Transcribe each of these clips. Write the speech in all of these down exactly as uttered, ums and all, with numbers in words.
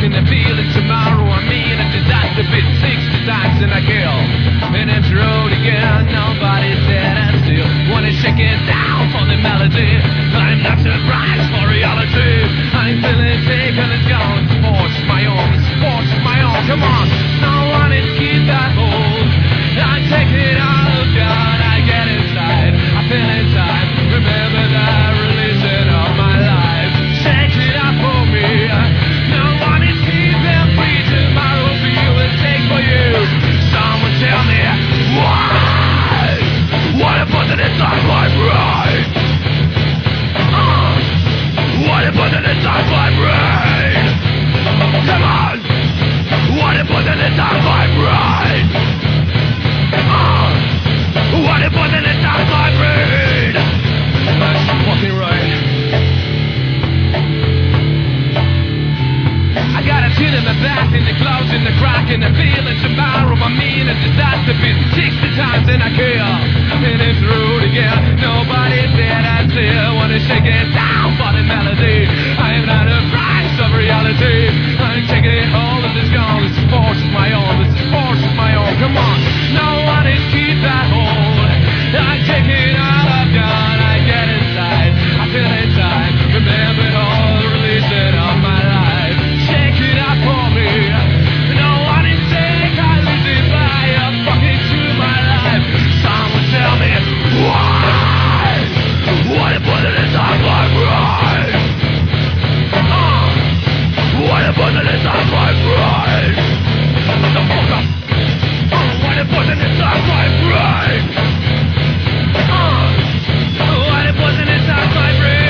in the feeling tomorrow. I mean, a disaster bit sixty times and I kill. And it's road again, nobody's dead. I still wanna shake it down for the melody. I'm not surprised for reality. I'm feeling taken, it's gone. Sports my own, sports my own. Come on, no one is keep that hold. I take it all of God, I get inside. I feel inside. Remember the religion of my life. Shake it up for me. No one is keeping free. Tomorrow will be what it takes for you. Someone tell me why? What if it inside my brain? Uh, what if it inside my brain? Come on! What if it inside my brain? Uh, what if it inside my brain? That's fucking right. I got a tin in the back, in the clouds, in the crack, in the feeling tomorrow. I mean, a disaster been sixty times and I kill. And it's rude again. Nobody's there, I still wanna shake it down for the melody. I am not a price of reality. I'm taking it all of this gone. This force is my own. This is force is my own. Come on, no one is keep that hold. I take it all I've done. I get inside. I feel inside. Remember all the religion of my life. Shake it up for me. No one is sick. I lose it by a fucking to my life. Someone tell me why? What if it inside my brain? Uh, what if it inside my brain? The fuck up. Uh, what if it inside my brain? Uh, what if it inside my brain?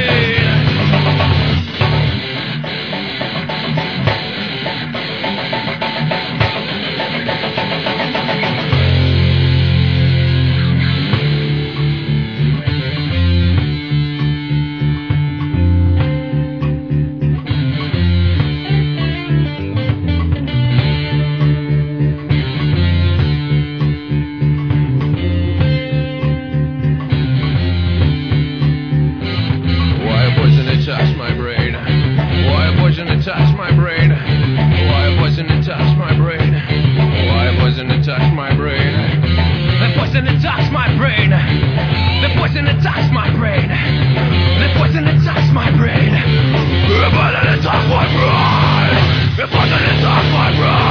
Touch my brain. Why poison to touch my brain? Why poison to touch my brain? Why poison to touch my brain? The poison to touch my brain. The poison to touch my brain. The poison to touch my brain. The poison to touch my brain. The poison to touch my brain.